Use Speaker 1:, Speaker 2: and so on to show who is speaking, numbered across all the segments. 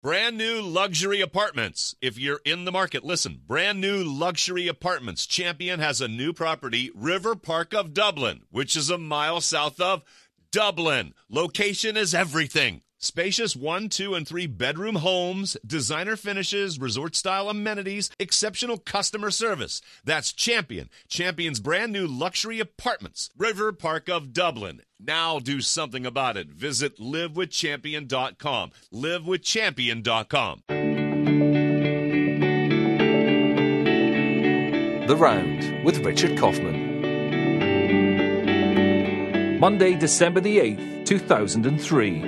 Speaker 1: Brand new luxury apartments. If you're in the market, listen. Brand new luxury apartments. Champion has a new property, River Park of Dublin, which is a mile south of Dublin. Location is everything. Spacious 1, 2, and 3 bedroom homes, designer finishes, resort-style amenities, exceptional customer service. That's Champion. Champion's brand new luxury apartments, River Park of Dublin. Now do something about it. Visit livewithchampion.com. Livewithchampion.com.
Speaker 2: The Round with Richard Kaufman. Monday, December the 8th, 2003.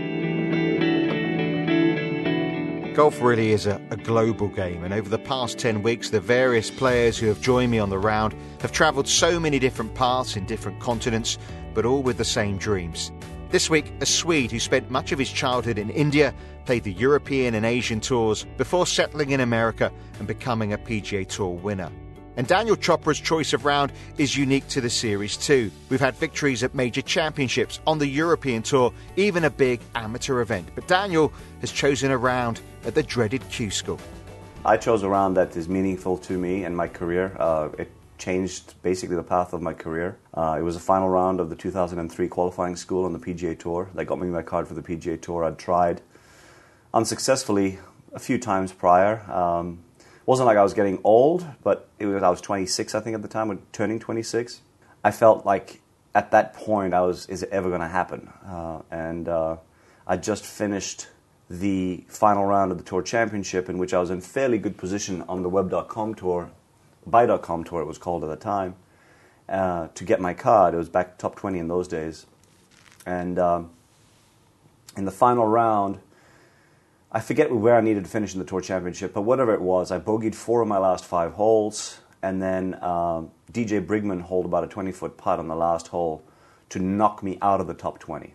Speaker 3: Golf really is a global game, and over the past 10 weeks, the various players who have joined me on the round have travelled so many different paths in different continents, but all with the same dreams. This week, a Swede who spent much of his childhood in India played the European and Asian tours before settling in America and becoming a PGA Tour winner. And Daniel Chopra's choice of round is unique to the series too. We've had victories at major championships, on the European Tour, even a big amateur event. But Daniel has chosen a round at the dreaded Q School.
Speaker 4: I chose a round that is meaningful to me and my career. It changed basically the path of my career. It was the final round of the 2003 qualifying school on the PGA Tour. That got me my card for the PGA Tour. I'd tried unsuccessfully a few times prior. Wasn't like I was getting old, but I was 26, I think, at the time, turning 26. I felt like at that point, is it ever going to happen? I just finished the final round of the Tour Championship, in which I was in fairly good position on the Web.com Tour, Buy.com Tour it was called at the time, to get my card. It was back top 20 in those days. And in the final round, I forget where I needed to finish in the Tour Championship, but whatever it was, I bogeyed 4 of my last 5 holes, and then DJ Brigman holed about a 20-foot putt on the last hole to knock me out of the top 20.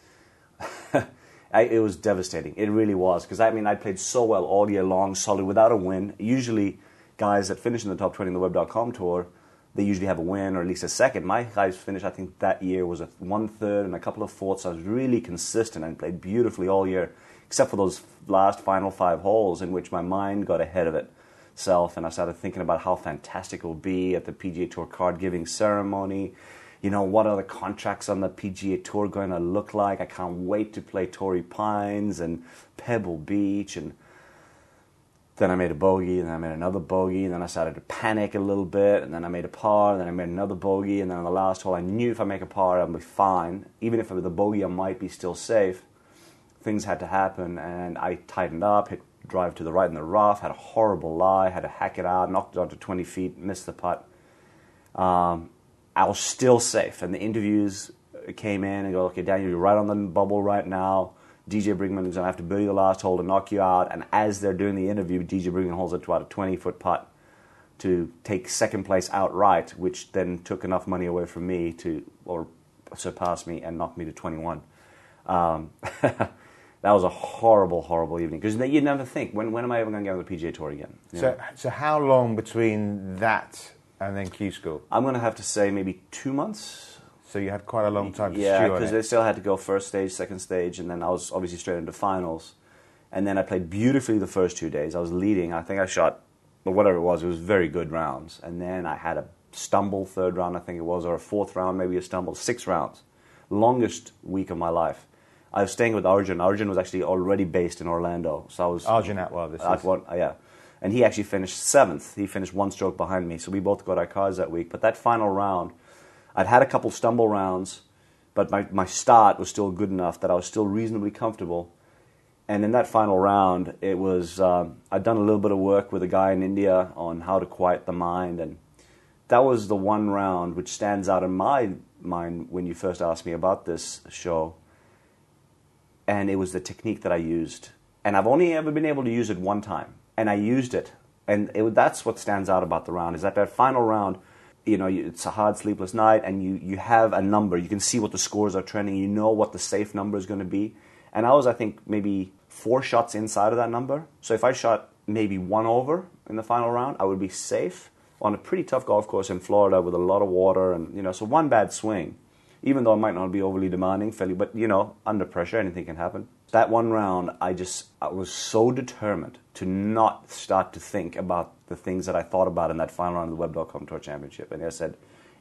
Speaker 4: It was devastating. It really was, because I played so well all year long, solid, without a win. Usually, guys that finish in the top 20 in the Web.com Tour, they usually have a win or at least a second. My guys finished, I think, that year was a 1/3 and a couple of fourths. I was really consistent and played beautifully all year, except for those last final 5 holes in which my mind got ahead of itself, and I started thinking about how fantastic it would be at the PGA Tour card-giving ceremony. You know, what are the contracts on the PGA Tour going to look like? I can't wait to play Torrey Pines and Pebble Beach. And then I made a bogey, and then I made another bogey, and then I started to panic a little bit, and then I made a par, and then I made another bogey, and then on the last hole I knew if I make a par I'll be fine. Even if it was a bogey I might be still safe. Things had to happen, and I tightened up, hit drive to the right in the rough, had a horrible lie, had to hack it out, knocked it onto 20 feet, missed the putt. I was still safe, and the interviews came in and go, okay, Daniel, you're right on the bubble right now. DJ Brigman is going to have to birdie the last hole to knock you out, and as they're doing the interview, DJ Brigman holds it to about a 20-foot putt to take second place outright, which then took enough money away from me or surpass me and knock me to 21. That was a horrible, horrible evening, because you never think, when am I ever going to get on the PGA Tour again?
Speaker 3: So how long between that and then Q School?
Speaker 4: I'm going to have to say maybe 2 months.
Speaker 3: So you had quite a long time to stew on
Speaker 4: it. Yeah,
Speaker 3: it.
Speaker 4: because they still had to go first stage, second stage, and then I was obviously straight into finals. And then I played beautifully the first 2 days. I was leading. I think I shot, or whatever it was very good rounds. And then I had a stumble third round, I think it was, or a fourth round, maybe a stumble, 6 rounds. Longest week of my life. I was staying with Arjun. Arjun was actually already based in Orlando. So I was
Speaker 3: Arjun Atwal,
Speaker 4: yeah. And he actually finished 7th. He finished 1 stroke behind me. So we both got our cards that week. But that final round, I'd had a couple stumble rounds, but my start was still good enough that I was still reasonably comfortable. And in that final round, it was I'd done a little bit of work with a guy in India on how to quiet the mind. And that was the one round which stands out in my mind when you first asked me about this show. And it was the technique that I used. And I've only ever been able to use it one time. And I used it. And that's what stands out about the round, is that final round, you know, it's a hard, sleepless night, and you have a number. You can see what the scores are trending. You know what the safe number is going to be. And I was, I think, maybe 4 shots inside of that number. So if I shot maybe 1 over in the final round, I would be safe on a pretty tough golf course in Florida with a lot of water. And, you know, so 1 bad swing, even though it might not be overly demanding, but, you know, under pressure, anything can happen. That one round, I was so determined to not start to think about the things that I thought about in that final round of the Web.com Tour Championship. And I said,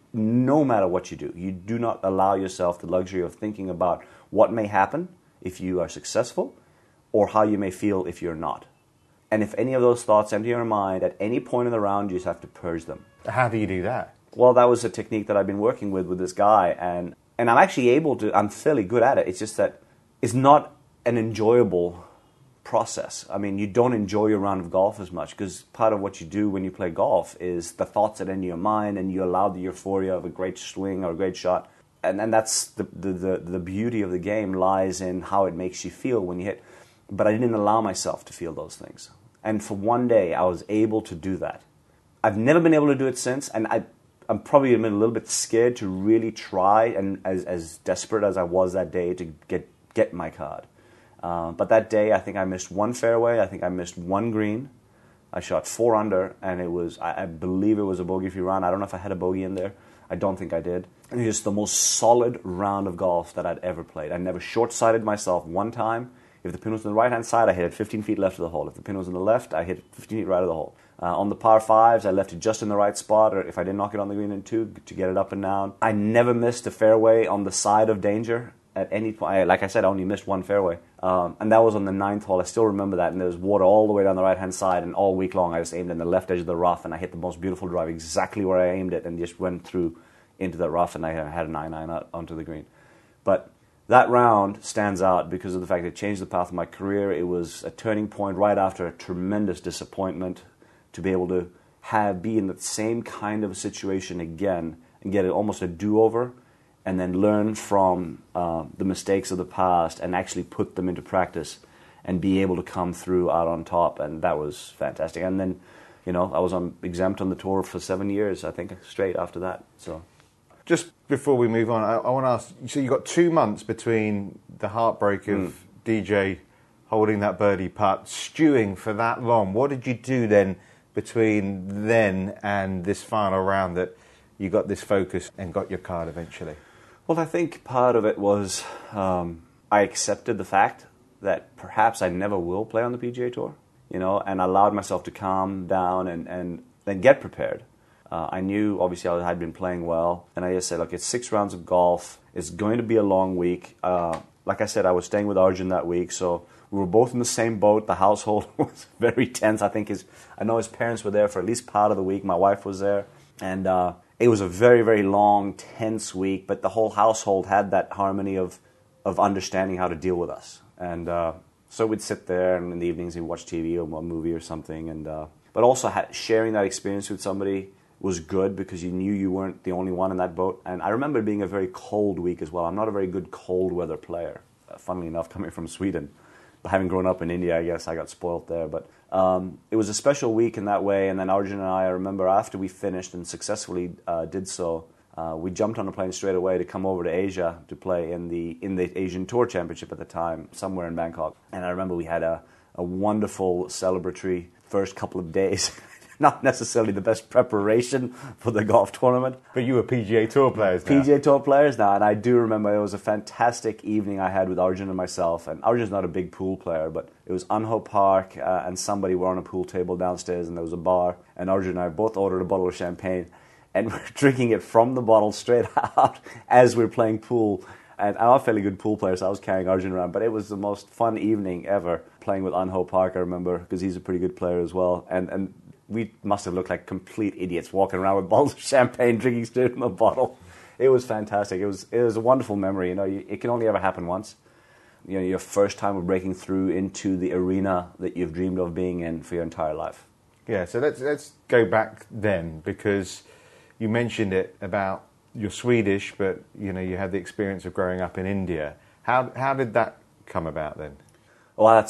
Speaker 4: no matter what you do not allow yourself the luxury of thinking about what may happen if you are successful or how you may feel if you're not. And if any of those thoughts enter your mind at any point in the round, you just have to purge them.
Speaker 3: How do you do that?
Speaker 4: Well, that was a technique that I've been working with this guy, and I'm actually able to, I'm fairly good at it. It's just that it's not an enjoyable process. I mean, you don't enjoy your round of golf as much because part of what you do when you play golf is the thoughts that enter your mind, and you allow the euphoria of a great swing or a great shot. And that's the beauty of the game lies in how it makes you feel when you hit. But I didn't allow myself to feel those things. And for one day, I was able to do that. I've never been able to do it since, and I'm probably been a little bit scared to really try, and as desperate as I was that day to get my card. But that day, I think I missed one fairway. I think I missed one green. I shot 4 under, and it was, I believe it was a bogey-free round. I don't know if I had a bogey in there. I don't think I did. And it was just the most solid round of golf that I'd ever played. I never short-sighted myself one time. If the pin was on the right-hand side, I hit it 15 feet left of the hole. If the pin was on the left, I hit it 15 feet right of the hole. On the par 5s, I left it just in the right spot, or if I didn't knock it on the green in 2, to get it up and down. I never missed a fairway on the side of danger at any point. Like I said, I only missed one fairway. And that was on the 9th hole. I still remember that. And there was water all the way down the right-hand side, and all week long I just aimed in the left edge of the rough, and I hit the most beautiful drive exactly where I aimed it, and just went through into that rough, and I had a 9-9 out onto the green. But that round stands out because of the fact that it changed the path of my career. It was a turning point right after a tremendous disappointment to be able to be in the same kind of a situation again and get almost a do-over, and then learn from the mistakes of the past and actually put them into practice and be able to come through out on top. And that was fantastic. And then, I was exempt on the tour for 7 years, I think, straight after that. So,
Speaker 3: just before we move on, I want to ask, so you got 2 months between the heartbreak of DJ holding that birdie putt, stewing for that long. What did you do then between then and this final round that you got this focus and got your card eventually?
Speaker 4: Well, I think part of it was I accepted the fact that perhaps I never will play on the PGA Tour, and allowed myself to calm down and then get prepared. I knew, obviously, I had been playing well, and I just said, look, it's 6 rounds of golf. It's going to be a long week. Like I said, I was staying with Arjun that week, so we were both in the same boat. The household was very tense. I know his parents were there for at least part of the week. My wife was there, and it was a very, very long, tense week, but the whole household had that harmony of understanding how to deal with us. And so we'd sit there, and in the evenings we'd watch TV or a movie or something, but also sharing that experience with somebody was good because you knew you weren't the only one in that boat. And I remember it being a very cold week as well. I'm not a very good cold weather player, funnily enough, coming from Sweden. But having grown up in India, I guess I got spoiled there. But it was a special week in that way. And then Arjun and I remember after we finished and successfully did so, we jumped on a plane straight away to come over to Asia to play in the Asian Tour Championship at the time, somewhere in Bangkok. And I remember we had a wonderful celebratory first couple of days. Not necessarily the best preparation for the golf tournament.
Speaker 3: But you were PGA Tour players now.
Speaker 4: PGA Tour players now, and I do remember it was a fantastic evening I had with Arjun and myself. And Arjun's not a big pool player, but it was Anho Park, and somebody were on a pool table downstairs, and there was a bar. And Arjun and I both ordered a bottle of champagne, and we're drinking it from the bottle straight out as we're playing pool. And I'm a fairly good pool player, so I was carrying Arjun around. But it was the most fun evening ever playing with Anho Park, I remember, because he's a pretty good player as well. And we must have looked like complete idiots walking around with bottles of champagne, drinking straight from a bottle. It was fantastic. It was a wonderful memory. It can only ever happen once. Your first time of breaking through into the arena that you've dreamed of being in for your entire life.
Speaker 3: Yeah, so let's go back then, because you mentioned it about you're Swedish, but you had the experience of growing up in India. How did that come about then?
Speaker 4: Well,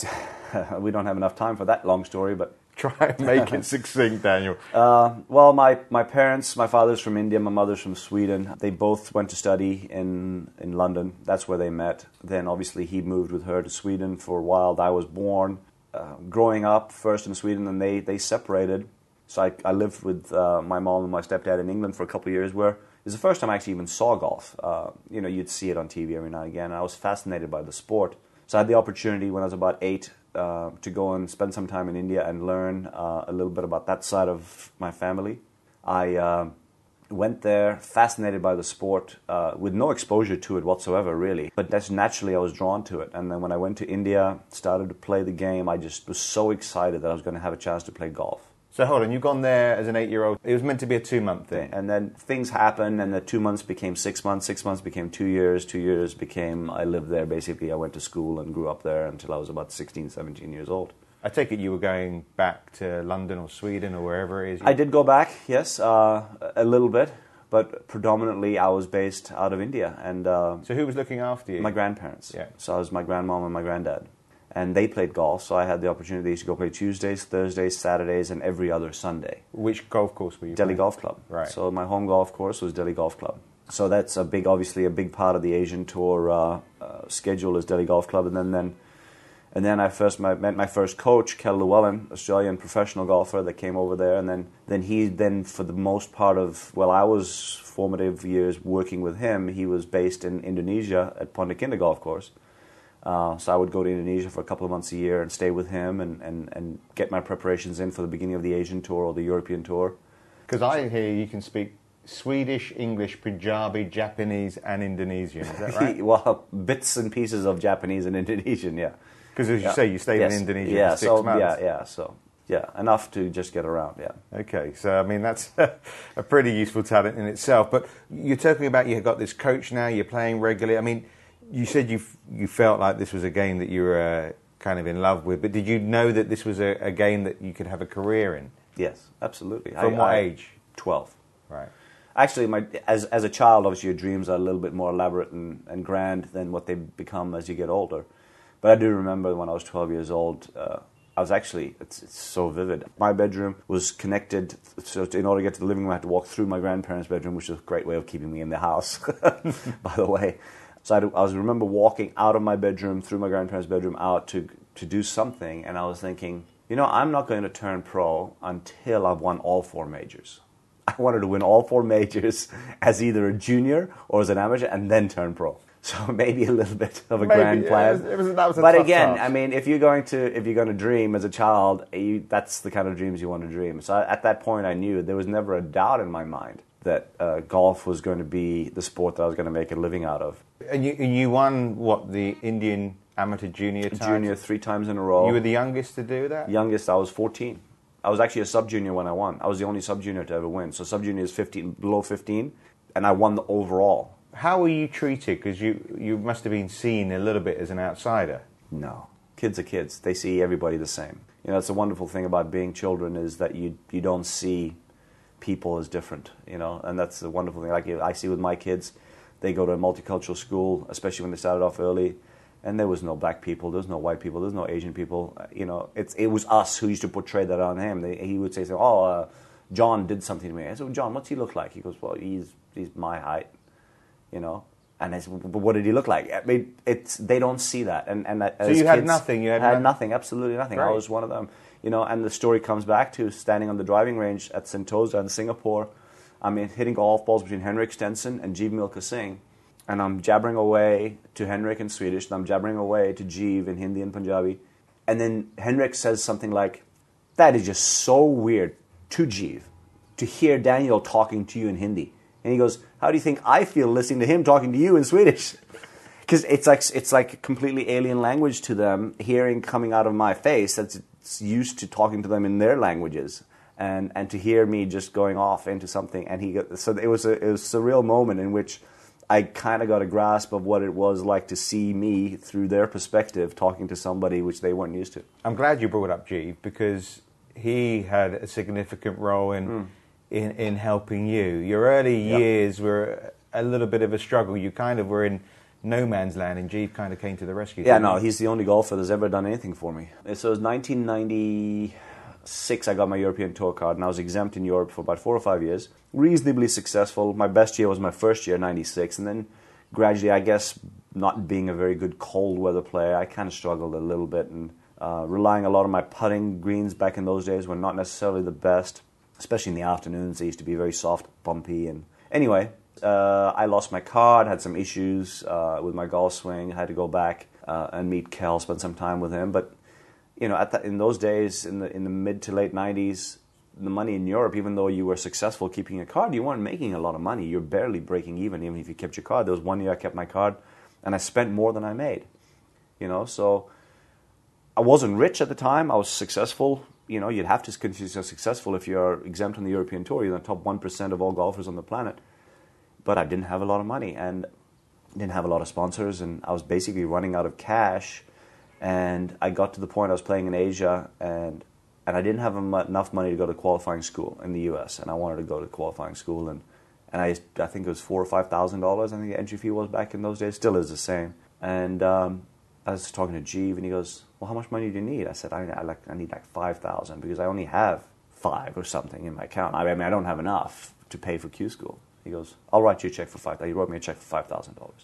Speaker 4: we don't have enough time for that long story, but
Speaker 3: try and make it succinct, Daniel.
Speaker 4: Well, my parents, my father's from India, my mother's from Sweden. They both went to study in London. That's where they met. Then obviously he moved with her to Sweden for a while. I was born growing up first in Sweden, and they separated. So I lived with my mom and my stepdad in England for a couple of years, where it was the first time I actually even saw golf. You'd see it on TV every now and again, and I was fascinated by the sport. So I had the opportunity when I was about 8 to go and spend some time in India and learn a little bit about that side of my family. I went there fascinated by the sport with no exposure to it whatsoever, really. But that's naturally I was drawn to it. And then when I went to India, started to play the game, I just was so excited that I was going to have a chance to play golf.
Speaker 3: So hold on, you've gone there as an 8-year-old. It was meant to be a 2-month thing.
Speaker 4: And then things happened, and the 2 months became 6 months, 6 months became 2 years, 2 years became, I lived there basically. I went to school and grew up there until I was about 16, 17 years old.
Speaker 3: I take it you were going back to London or Sweden or wherever it is?
Speaker 4: I did go back, yes, a little bit, but predominantly I was based out of India. And
Speaker 3: so who was looking after you?
Speaker 4: My grandparents.
Speaker 3: Yeah.
Speaker 4: So I was my grandmom and my granddad. And they played golf, so I had the opportunity to go play Tuesdays, Thursdays, Saturdays, and every other Sunday.
Speaker 3: Which golf course were you
Speaker 4: Delhi
Speaker 3: playing?
Speaker 4: Golf Club.
Speaker 3: Right.
Speaker 4: So my home golf course was Delhi Golf Club. So that's obviously a big part of the Asian Tour schedule is Delhi Golf Club. And then I first met my first coach, Kel Llewellyn, Australian professional golfer that came over there. And then he for the most part of, I was formative years working with him. He was based in Indonesia at Pondok Indah Golf Course. So I would go to Indonesia for a couple of months a year and stay with him and get my preparations in for the beginning of the Asian Tour or the European Tour.
Speaker 3: Because I hear you can speak Swedish, English, Punjabi, Japanese and Indonesian, is that right?
Speaker 4: Well, bits and pieces of Japanese and Indonesian, yeah.
Speaker 3: Because as you say, you stayed in Indonesia for 6 months.
Speaker 4: Yeah, enough to just get around, yeah.
Speaker 3: Okay, so I mean, that's a pretty useful talent in itself. But you're talking about you've got this coach now, you're playing regularly. I mean, you said you felt like this was a game that you were kind of in love with, but did you know that this was a game that you could have a career in?
Speaker 4: Yes, absolutely.
Speaker 3: From what age?
Speaker 4: 12.
Speaker 3: Right.
Speaker 4: Actually, as a child, obviously your dreams are a little bit more elaborate and grand than what they become as you get older. But I do remember when I was 12 years old, I was actually, it's so vivid. My bedroom was connected, so in order to get to the living room, I had to walk through my grandparents' bedroom, which was a great way of keeping me in the house, by the way. So I remember walking out of my bedroom, through my grandparents' bedroom, out to do something, and I was thinking, I'm not going to turn pro until I've won all 4 majors. I wanted to win all 4 majors as either a junior or as an amateur, and then turn pro. So maybe a little bit of a grand plan.
Speaker 3: That was a tough
Speaker 4: again,
Speaker 3: task.
Speaker 4: I mean, if you're going to dream as a child, that's the kind of dreams you want to dream. So at that point, I knew there was never a doubt in my mind that golf was going to be the sport that I was going to make a living out of.
Speaker 3: And you won, the Indian amateur junior title?
Speaker 4: Junior 3 times in a row.
Speaker 3: You were the youngest to do that?
Speaker 4: Youngest, I was 14. I was actually a sub-junior when I won. I was the only sub-junior to ever win. So sub-junior is 15, below 15, and I won the overall.
Speaker 3: How were you treated? Because you must have been seen a little bit as an outsider.
Speaker 4: No. Kids are kids. They see everybody the same. It's a wonderful thing about being children is that you don't see people as different, and that's the wonderful thing. Like I see with my kids, they go to a multicultural school, especially when they started off early, and there was no black people, there was no white people, there was no Asian people. It was us who used to portray that on him. He would say, John did something to me. I said, well, John, what's he look like? He goes, well, he's my height, And I said, but what did he look like? I mean, they don't see that. And
Speaker 3: so you had nothing?
Speaker 4: You had nothing, absolutely nothing. Right. I was one of them. And the story comes back to standing on the driving range at Sentosa in Singapore. I'm hitting golf balls between Henrik Stenson and Jeev Milkha Singh. And I'm jabbering away to Henrik in Swedish, and I'm jabbering away to Jeev in Hindi and Punjabi. And then Henrik says something like, that is just so weird to Jeev, to hear Daniel talking to you in Hindi. And he goes, how do you think I feel listening to him talking to you in Swedish? Because it's like a completely alien language to them, hearing coming out of my face that's used to talking to them in their languages. And to hear me just going off into something. And it was a surreal moment in which I kind of got a grasp of what it was like to see me through their perspective talking to somebody which they weren't used to.
Speaker 3: I'm glad you brought up Jeev because he had a significant role in helping you. Your early years were a little bit of a struggle. You kind of were in no man's land, and Jeev kind of came to the rescue.
Speaker 4: Yeah, no, he's the only golfer that's ever done anything for me. So it was 1996, I got my European Tour card, and I was exempt in Europe for about 4 or 5 years. Reasonably successful. My best year was my first year, 96, and then gradually, I guess, not being a very good cold weather player, I kind of struggled a little bit, and relying a lot on my putting. Greens back in those days were not necessarily the best, especially in the afternoons. They used to be very soft, bumpy, and anyway, I lost my card, had some issues with my golf swing, had to go back. and meet Kel, spend some time with him. But in those days, in the mid to late 90s, the money in Europe, even though you were successful keeping a card, you weren't making a lot of money. You're barely breaking even if you kept your card. There was one year I kept my card, and I spent more than I made. So I wasn't rich at the time. I was successful. You'd have to consider yourself successful if you're exempt on the European Tour. You're in the top 1% of all golfers on the planet. But I didn't have a lot of money and didn't have a lot of sponsors, and I was basically running out of cash. And I got to the point I was playing in Asia, and I didn't have enough money to go to qualifying school in the U.S., and I wanted to go to qualifying school, and I think it was $4,000 or $5,000. I think the entry fee was back in those days, still is the same. And I was talking to Jeev, and he goes, "Well, how much money do you need?" I said, "I need like $5,000 because I only have $5,000 or something in my account. I mean, I don't have enough to pay for Q school." He goes, "I'll write you a check for $5,000." He wrote me a check for $5,000.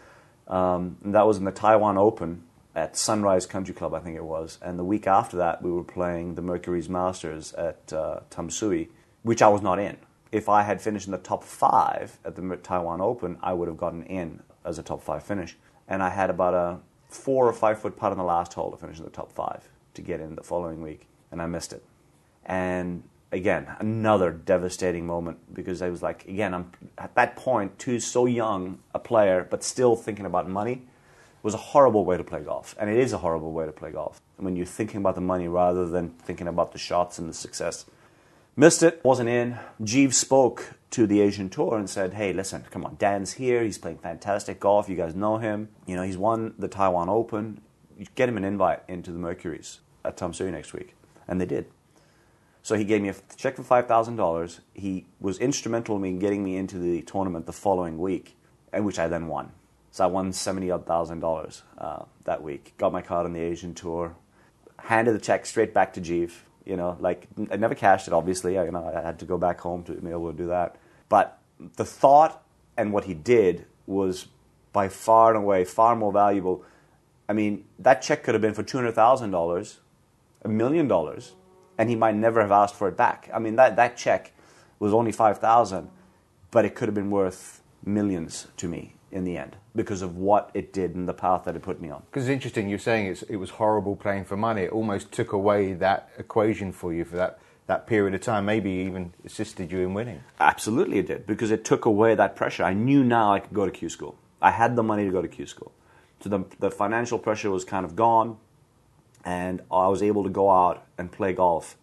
Speaker 4: And that was in the Taiwan Open at Sunrise Country Club, I think it was. And the week after that, we were playing the Mercury's Masters at Tamsui, which I was not in. If I had finished in the top 5 at the Taiwan Open, I would have gotten in as a top 5 finish. And I had about a 4 or 5 foot putt on the last hole to finish in the top 5 to get in the following week. And I missed it. And again, another devastating moment, because I was like, again, I'm at that point, so young a player, but still thinking about money. It was a horrible way to play golf, and it is a horrible way to play golf when you're thinking about the money rather than thinking about the shots and the success. Missed it, wasn't in. Jeev spoke to the Asian Tour and said, "Hey, listen, come on, Dan's here, he's playing fantastic golf, you guys know him, he's won the Taiwan Open, you get him an invite into the Mercury's at Tamsui next week." And they did. So he gave me a check for $5,000. He was instrumental in getting me into the tournament the following week, and which I then won. So I won $70,000 that week. Got my card on the Asian Tour. Handed the check straight back to Jeev. I never cashed it, obviously. I had to go back home to be able to do that. But the thought and what he did was by far and away far more valuable. I mean, that check could have been for $200,000, $1 million, and he might never have asked for it back. I mean, that check was only $5,000, but it could have been worth millions to me in the end because of what it did and the path that it put me on.
Speaker 3: Because it's interesting, you're saying it was horrible playing for money. It almost took away that equation for you for that period of time, maybe even assisted you in winning.
Speaker 4: Absolutely it did, because it took away that pressure. I knew now I could go to Q school. I had the money to go to Q school. So the financial pressure was kind of gone, and I was able to go out and play golf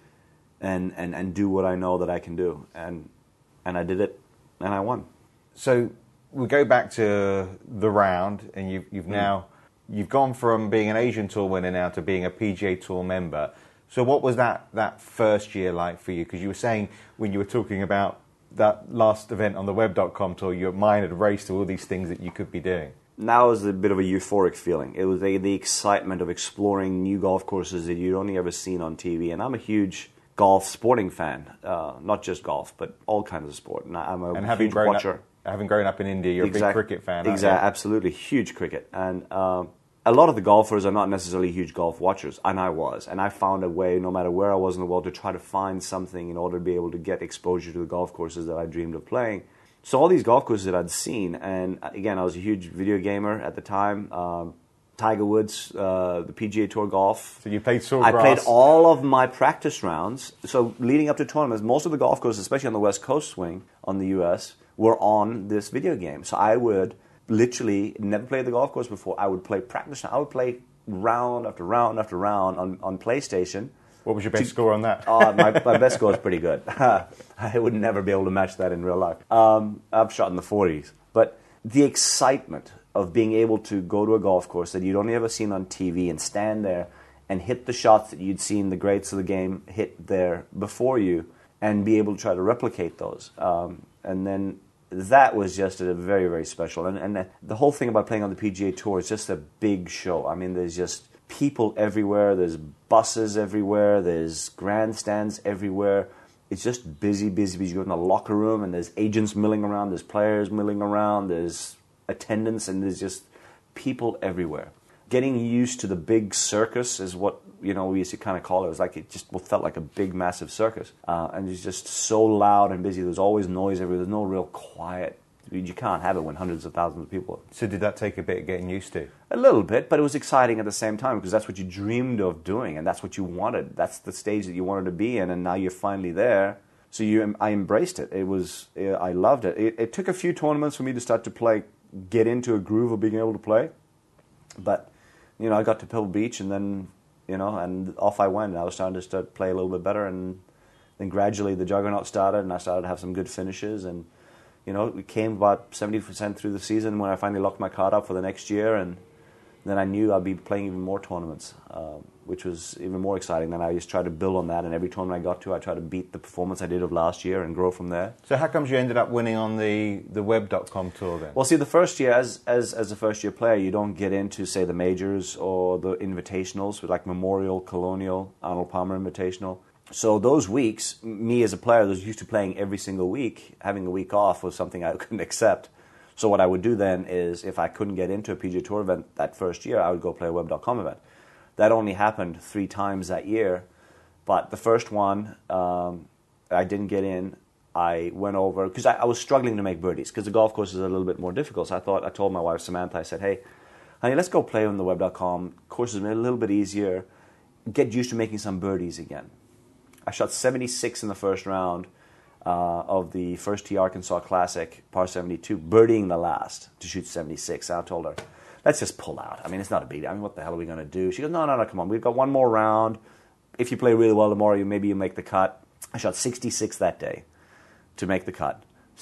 Speaker 4: and do what I know that I can do. And I did it, and I won.
Speaker 3: So we go back to the round, and you've gone from being an Asian Tour winner now to being a PGA Tour member. So what was that first year like for you? Because you were saying when you were talking about that last event on the web.com tour, your mind had raced to all these things that you could be doing.
Speaker 4: Now was a bit of a euphoric feeling. It was the excitement of exploring new golf courses that you'd only ever seen on TV. And I'm a huge golf sporting fan, not just golf, but all kinds of sport. And I'm a huge watcher.
Speaker 3: Having grown up in India, you're a big cricket fan, aren't you?
Speaker 4: Absolutely, huge cricket. And a lot of the golfers are not necessarily huge golf watchers, and I was. And I found a way, no matter where I was in the world, to try to find something in order to be able to get exposure to the golf courses that I dreamed of playing. So all these golf courses that I'd seen, and again, I was a huge video gamer at the time. Tiger Woods, the PGA Tour golf.
Speaker 3: So you played Sawgrass?
Speaker 4: I played all of my practice rounds. So leading up to tournaments, most of the golf courses, especially on the West Coast swing on the U.S., were on this video game. So I would literally never played the golf course before. I would play practice. I would play round after round after round on PlayStation.
Speaker 3: What was your best score on that?
Speaker 4: My best score is pretty good. I would never be able to match that in real life. I've shot in the 40s. But the excitement of being able to go to a golf course that you'd only ever seen on TV and stand there and hit the shots that you'd seen the greats of the game hit there before you and be able to try to replicate those. And then that was just a very, very special. And the whole thing about playing on the PGA Tour is just a big show. I mean, there's just people everywhere. There's buses everywhere. There's grandstands everywhere. It's just busy, busy, busy. You go in the locker room and there's agents milling around. There's players milling around. There's attendance and there's just people everywhere. Getting used to the big circus is what we used to kind of call it. It was like it just felt like a big, massive circus, and it's just so loud and busy. There's always noise everywhere. There's no real quiet. You can't have it when hundreds of thousands of people.
Speaker 3: So did that take a bit of getting used to?
Speaker 4: A little bit, but it was exciting at the same time because that's what you dreamed of doing and that's what you wanted. That's the stage that you wanted to be in, and now you're finally there. So I embraced it. I loved it. It took a few tournaments for me to start to get into a groove of being able to play. But, I got to Pebble Beach and then, and off I went. And I was starting to play a little bit better, and then gradually the Juggernaut started, and I started to have some good finishes. And, it came about 70% through the season when I finally locked my card up for the next year, and then I knew I'd be playing even more tournaments, which was even more exciting. Then I just tried to build on that, and every tournament I got to, I tried to beat the performance I did of last year and grow from there.
Speaker 3: So how comes you ended up winning on the web.com tour then?
Speaker 4: Well, see, the first year, as a first-year player, you don't get into, say, the majors or the invitationals, like Memorial, Colonial, Arnold Palmer Invitational. So those weeks, me as a player that was used to playing every single week, having a week off was something I couldn't accept. So what I would do then is, if I couldn't get into a PGA Tour event that first year, I would go play a web.com event. That only happened 3 times that year. But the first one, I didn't get in. I went over, because I was struggling to make birdies, because the golf course is a little bit more difficult. So I told my wife, Samantha, I said, hey, honey, let's go play on the web.com. Course is a little bit easier. Get used to making some birdies again. I shot 76 in the first round of the First Tee Arkansas Classic, par 72, birdieing the last to shoot 76. I told her, let's just pull out. I mean, it's not a big deal. I mean, what the hell are we going to do? She goes, no, come on. We've got one more round. If you play really well tomorrow, maybe you make the cut. I shot 66 that day to make the cut,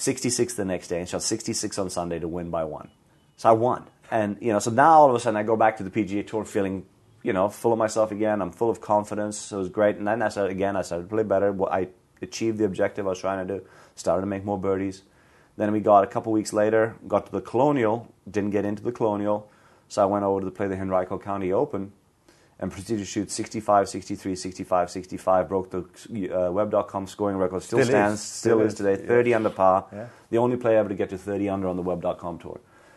Speaker 4: 66 the next day, and shot 66 on Sunday to win by 1. So I won. And, so now all of a sudden I go back to the PGA Tour feeling, full of myself again. I'm full of confidence. So it was great. And then I started to play better. I achieved the objective I was trying to do. Started to make more birdies. Then we got a couple weeks later, got to the Colonial, didn't get into the Colonial. So I went over to play the Henrico County Open and proceeded to shoot 65, 63, 65, 65, broke the web.com scoring record. Still is today, 30 under par. Yeah. The only player ever to get to 30 under on the web.com tour.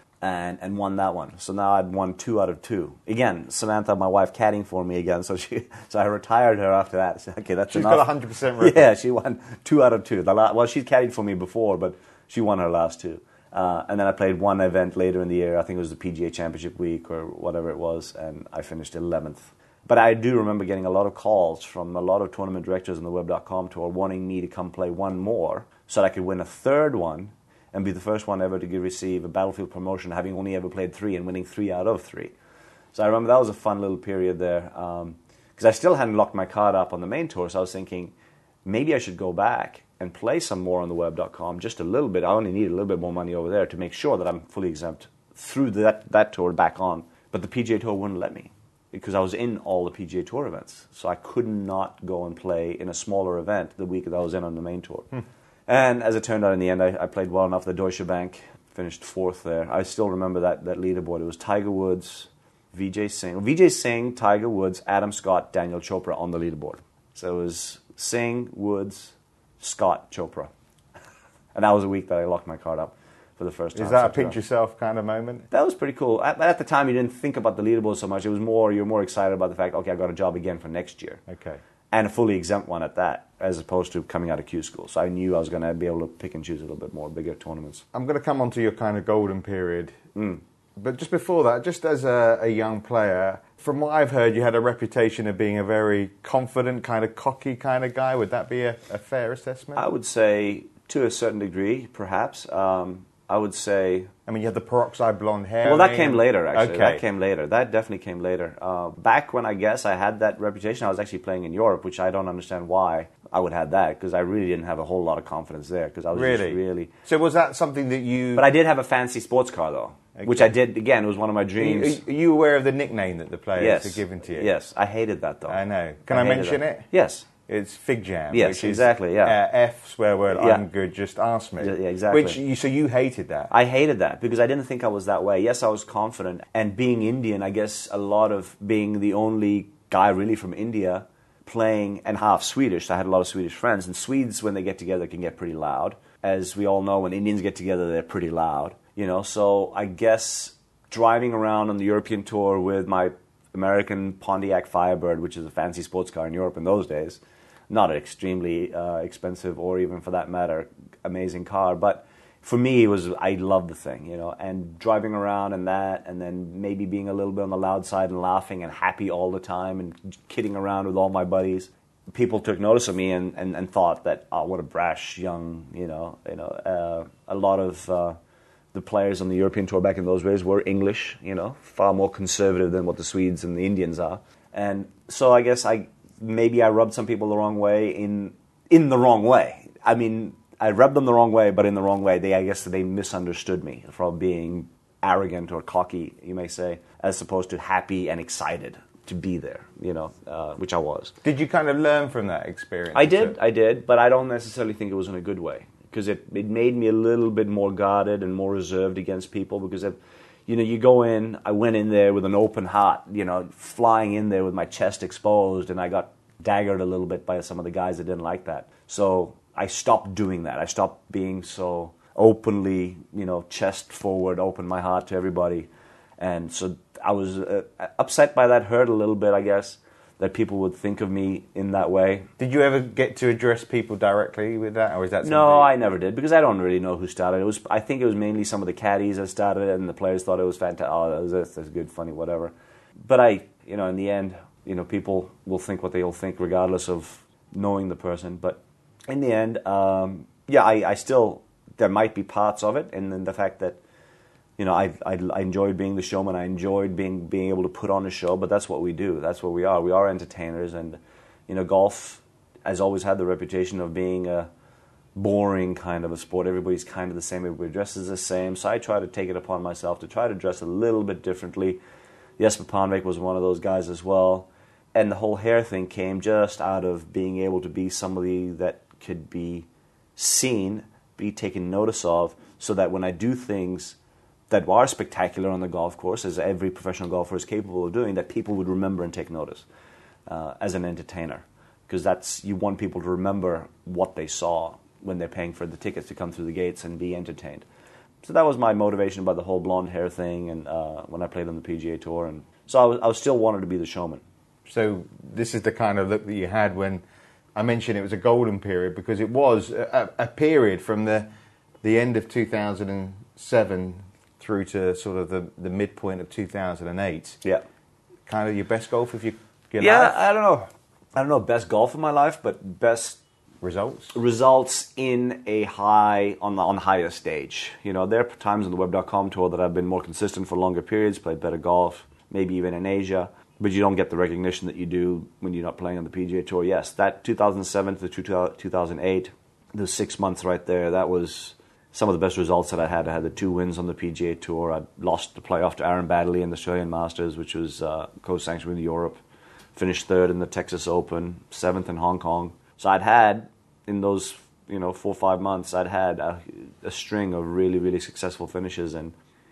Speaker 4: And won that one. So now I'd won 2 out of 2. Again, Samantha, my wife, caddying for me again. So I retired her after that. So, okay, that's enough.
Speaker 3: She's got 100% record.
Speaker 4: Yeah, she won 2 out of 2. Well, she'd caddied for me before, but she won her last 2. And then I played one event later in the year. I think it was the PGA Championship week or whatever it was, and I finished 11th. But I do remember getting a lot of calls from a lot of tournament directors on the web.com tour wanting me to come play one more so that I could win a third one and be the first one ever to receive a Battlefield promotion, having only ever played 3 and winning 3 out of 3. So I remember that was a fun little period there, because I still hadn't locked my card up on the main tour, so I was thinking maybe I should go back and play some more on the web.com, just a little bit. I only need a little bit more money over there to make sure that I'm fully exempt through that tour back on. But the PGA Tour wouldn't let me, because I was in all the PGA Tour events. So I could not go and play in a smaller event the week that I was in on the main tour. And as it turned out in the end, I played well enough. The Deutsche Bank, finished 4th there. I still remember that leaderboard. It was Tiger Woods, Vijay Singh, Tiger Woods, Adam Scott, Daniel Chopra on the leaderboard. So it was Singh, Woods, Scott, Chopra. And that was a week that I locked my card up for the first time.
Speaker 3: Is that a pinch yourself kind of moment?
Speaker 4: That was pretty cool. At the time, you didn't think about the leaderboard so much. It was more, you're more excited about the fact, okay, I got a job again for next year.
Speaker 3: Okay.
Speaker 4: And a fully exempt one at that, as opposed to coming out of Q school. So I knew I was going to be able to pick and choose a little bit more, bigger tournaments.
Speaker 3: I'm going to come on to your kind of golden period. But just before that, just as a young player, from what I've heard, you had a reputation of being a very confident, kind of cocky kind of guy. Would that be a fair assessment?
Speaker 4: I would say, to a certain degree, perhaps. I would say...
Speaker 3: I mean, you had the peroxide blonde hair.
Speaker 4: Well, that came later, actually.
Speaker 3: Okay.
Speaker 4: That came later. That definitely came later. Back when I guess I had that reputation, I was actually playing in Europe, which I don't understand why I would have that, because I really didn't have a whole lot of confidence there. Because I was just really...
Speaker 3: So was that something that you...
Speaker 4: But I did have a fancy sports car, though, which I did, again, it was one of my dreams.
Speaker 3: Are you aware of the nickname that the players have given to you?
Speaker 4: Yes, I hated that, though.
Speaker 3: I know. Can I mention it?
Speaker 4: Yes.
Speaker 3: It's Fig Jam.
Speaker 4: Yes,
Speaker 3: which
Speaker 4: exactly,
Speaker 3: is,
Speaker 4: yeah.
Speaker 3: F, swear word, I'm good, just ask me.
Speaker 4: Yeah, exactly.
Speaker 3: So you hated that?
Speaker 4: I hated that, because I didn't think I was that way. Yes, I was confident. And being Indian, I guess a lot of being the only guy really from India playing, and half Swedish, so I had a lot of Swedish friends. And Swedes, when they get together, can get pretty loud. As we all know, when Indians get together, they're pretty loud. So I guess driving around on the European tour with my American Pontiac Firebird, which is a fancy sports car in Europe in those days, not an extremely expensive or even for that matter amazing car, but for me, I loved the thing, and driving around and that, and then maybe being a little bit on the loud side and laughing and happy all the time and kidding around with all my buddies. People took notice of me and thought that, oh, what a brash young, a lot of the players on the European tour back in those days were English, far more conservative than what the Swedes and the Indians are. And so I guess maybe I rubbed some people the wrong way in the wrong way. I mean, I rubbed them the wrong way, but in the wrong way. I guess they misunderstood me from being arrogant or cocky, you may say, as opposed to happy and excited to be there, which I was.
Speaker 5: Did you kind of learn from that experience?
Speaker 4: I did, but I don't necessarily think it was in a good way, because it made me a little bit more guarded and more reserved against people, because you go in, I went in there with an open heart, flying in there with my chest exposed, and I got daggered a little bit by some of the guys that didn't like that. So I stopped doing that. I stopped being so openly, chest forward, open my heart to everybody. And so I was upset by that, hurt a little bit, I guess, that people would think of me in that way.
Speaker 5: Did you ever get to address people directly with that, or is that something?
Speaker 4: No, I never did, because I don't really know who started it. I think it was mainly some of the caddies that started it, and the players thought it was fantastic. Oh, that's good, funny, whatever. But in the end, people will think what they'll think regardless of knowing the person. But in the end, I still, there might be parts of it, and then the fact that, I enjoyed being the showman. I enjoyed being able to put on a show, but that's what we do. That's what we are. We are entertainers, and golf has always had the reputation of being a boring kind of a sport. Everybody's kind of the same. Everybody dresses the same. So I try to take it upon myself to try to dress a little bit differently. Jesper Parnevik was one of those guys as well, and the whole hair thing came just out of being able to be somebody that could be seen, be taken notice of, so that when I do things that are spectacular on the golf course, as every professional golfer is capable of doing, that people would remember and take notice as an entertainer. Because you want people to remember what they saw when they're paying for the tickets to come through the gates and be entertained. So that was my motivation by the whole blonde hair thing, and when I played on the PGA Tour. And so I was still wanted to be the showman. So
Speaker 5: this is the kind of look that you had when I mentioned it was a golden period, because it was a period from the end of 2007 through to sort of the midpoint of 2008.
Speaker 4: Yeah.
Speaker 5: Kind of your best golf of your
Speaker 4: yeah,
Speaker 5: life?
Speaker 4: I don't know best golf of my life, but best results in a high, on the highest stage. There are times on the Web.com tour that I've been more consistent for longer periods, played better golf, maybe even in Asia, but you don't get the recognition that you do when you're not playing on the PGA Tour. Yes, that 2007 to 2008, the 6 months right there, that was some of the best results that I had. I had the 2 wins on the PGA Tour. I lost the playoff to Aaron Baddeley in the Australian Masters, which was co-sanctioned with Europe. Finished 3rd in the Texas Open, 7th in Hong Kong. So I'd had, in those 4 or 5 months, I'd had a string of really, really successful finishes. And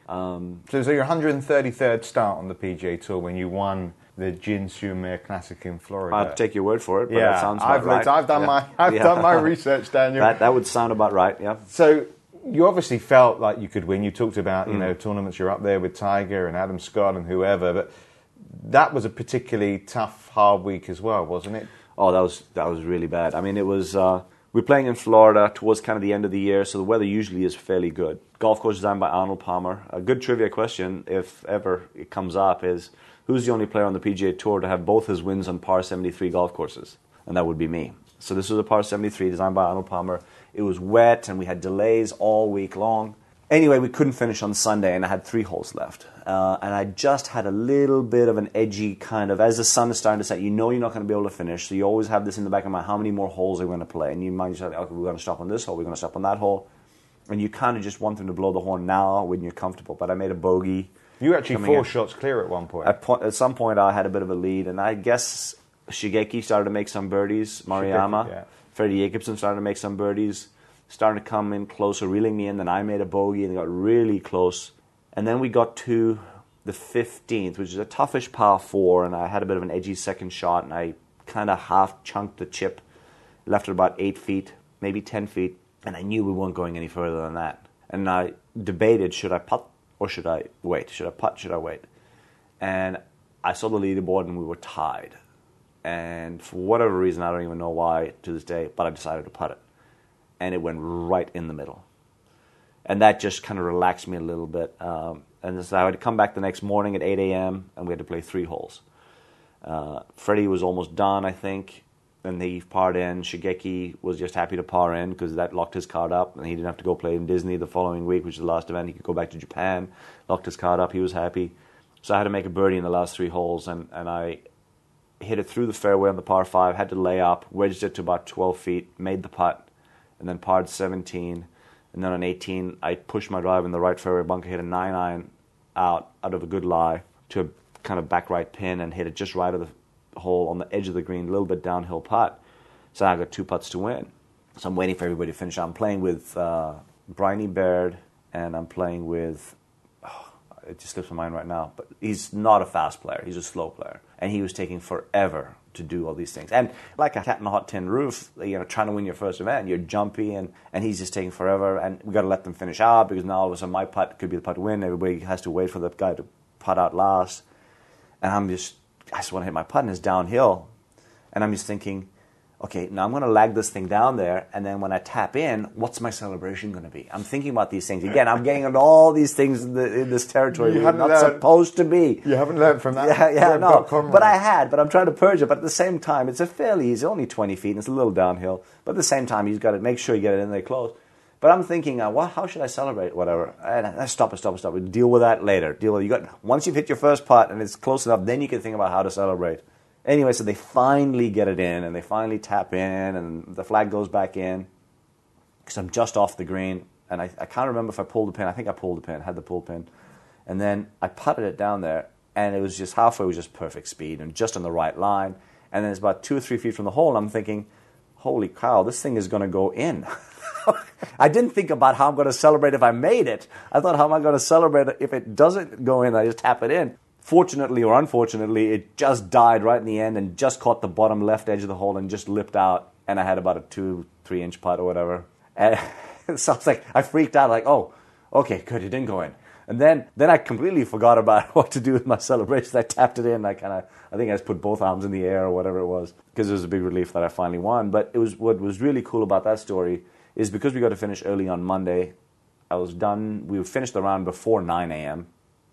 Speaker 5: so your 133rd start on the PGA Tour when you won the Jin Soo Mir Classic in Florida.
Speaker 4: I'll take your word for it, but that sounds about right.
Speaker 5: I've done my research, Daniel.
Speaker 4: That would sound about right, yeah.
Speaker 5: So you obviously felt like you could win. You talked about tournaments. You're up there with Tiger and Adam Scott and whoever, but that was a particularly tough, hard week as well, wasn't it?
Speaker 4: Oh, that was really bad. I mean, it was. We're playing in Florida towards kind of the end of the year, so the weather usually is fairly good. Golf course designed by Arnold Palmer. A good trivia question, if ever it comes up, is who's the only player on the PGA Tour to have both his wins on par 73 golf courses? And that would be me. So this was a par 73 designed by Arnold Palmer. It was wet, and we had delays all week long. Anyway, we couldn't finish on Sunday, and I had 3 holes left. And I just had a little bit of an edgy kind of, as the sun is starting to set, you're not going to be able to finish, so you always have this in the back of your mind, how many more holes are we going to play? And you mind yourself, okay, we're going to stop on this hole, we're going to stop on that hole. And you kind of just want them to blow the horn now when you're comfortable. But I made a bogey.
Speaker 5: You were actually 4 shots clear at one point.
Speaker 4: At some point, I had a bit of a lead, and I guess Shigeki started to make some birdies, Maruyama. Freddie Jacobson started to make some birdies, starting to come in closer, reeling me in. Then I made a bogey, and it got really close. And then we got to the 15th, which is a toughish par 4, and I had a bit of an edgy second shot, and I kind of half-chunked the chip, left it about 8 feet, maybe 10 feet, and I knew we weren't going any further than that. And I debated, should I putt or should I wait? Should I putt, should I wait? And I saw the leaderboard, and we were tied. And for whatever reason, I don't even know why to this day, but I decided to putt it. And it went right in the middle. And that just kind of relaxed me a little bit. And so I had to come back the next morning at 8 a.m. and we had to play 3 holes. Freddie was almost done, I think, and he parred in. Shigeki was just happy to par in because that locked his card up, and he didn't have to go play in Disney the following week, which is the last event. He could go back to Japan, locked his card up. He was happy. So I had to make a birdie in the last 3 holes, and I hit it through the fairway on the par 5, had to lay up, wedged it to about 12 feet, made the putt, and then parred 17. And then on 18, I pushed my drive in the right fairway bunker, hit a 9-iron out of a good lie to a kind of back right pin and hit it just right of the hole on the edge of the green, a little bit downhill putt. So I got 2 putts to win. So I'm waiting for everybody to finish. I'm playing with Bryony Baird, and I'm playing with, it just slips my mind right now, but he's not a fast player. He's a slow player. And he was taking forever to do all these things. And like a cat in a hot tin roof, trying to win your first event, you're jumpy, and he's just taking forever. And we got to let them finish out because now all of a sudden my putt could be the putt to win. Everybody has to wait for the guy to putt out last. And I just want to hit my putt, and it's downhill. And I'm just thinking, okay, now I'm going to lag this thing down there, and then when I tap in, what's my celebration going to be? I'm thinking about these things. Again, I'm getting into all these things in this territory we're not supposed to be.
Speaker 5: You haven't learned from that?
Speaker 4: But I had. But I'm trying to purge it. But at the same time, it's a fairly easy, only 20 feet, and it's a little downhill. But at the same time, you've got to make sure you get it in there close. But I'm thinking, how should I celebrate? Whatever. And stop it. Deal with that later. Once you've hit your first putt and it's close enough, then you can think about how to celebrate. Anyway, so they finally get it in, and they finally tap in, and the flag goes back in because I'm just off the green, and I can't remember if I pulled the pin. I think I pulled the pin, had the pull pin. And then I putted it down there, and it was just halfway, it was just perfect speed and just on the right line. And then it's about 2 or 3 feet from the hole, and I'm thinking, holy cow, this thing is going to go in. I didn't think about how I'm going to celebrate if I made it. I thought, how am I going to celebrate if it doesn't go in? I just tap it in. Fortunately or unfortunately, it just died right in the end and just caught the bottom left edge of the hole and just lipped out. And I had about a 2-3 inch putt or whatever. And so I was like, I freaked out, like, oh, okay, good, it didn't go in. And then I completely forgot about what to do with my celebration. I tapped it in. I think I just put both arms in the air or whatever it was, because it was a big relief that I finally won. But it was what was really cool about that story is because we got to finish early on Monday. I was done. We finished the round before 9 a.m.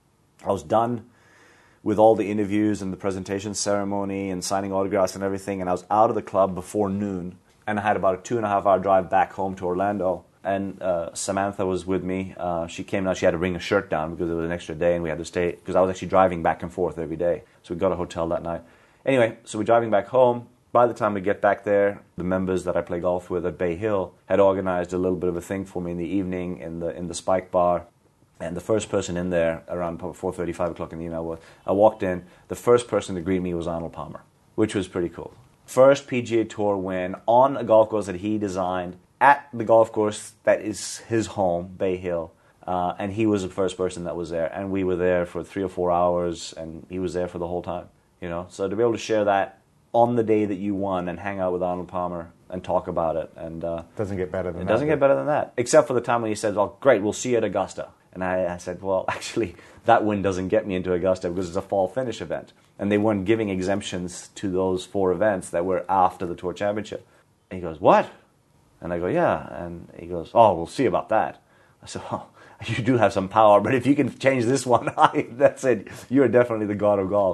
Speaker 4: I was done with all the interviews and the presentation ceremony and signing autographs and everything, and I was out of the club before noon, and I had about a 2.5-hour drive back home to Orlando, and Samantha was with me. She came down, she had to bring a shirt down because it was an extra day, and we had to stay, because I was actually driving back and forth every day, so we got a hotel that night. Anyway, so we're driving back home. By the time we get back there, the members that I play golf with at Bay Hill had organized a little bit of a thing for me in the evening in the Spike Bar. And the first person in there, around 4:30, 5 o'clock in the evening, I walked in. The first person to greet me was Arnold Palmer, which was pretty cool. First PGA Tour win on a golf course that he designed at the golf course that is his home, Bay Hill. And he was the first person that was there. And we were there for 3 or 4 hours, and he was there for the whole time. So to be able to share that on the day that you won and hang out with Arnold Palmer and talk about it. And
Speaker 5: doesn't get better than that.
Speaker 4: It doesn't get better than that, except for the time when he said, "Oh, great, we'll see you at Augusta." And I said, well, actually, that win doesn't get me into Augusta because it's a fall finish event. And they weren't giving exemptions to those 4 events that were after the Tour Championship. And he goes, what? And I go, yeah. And he goes, oh, we'll see about that. I said, oh, you do have some power, but if you can change this one, that's it. You're definitely the god of golf.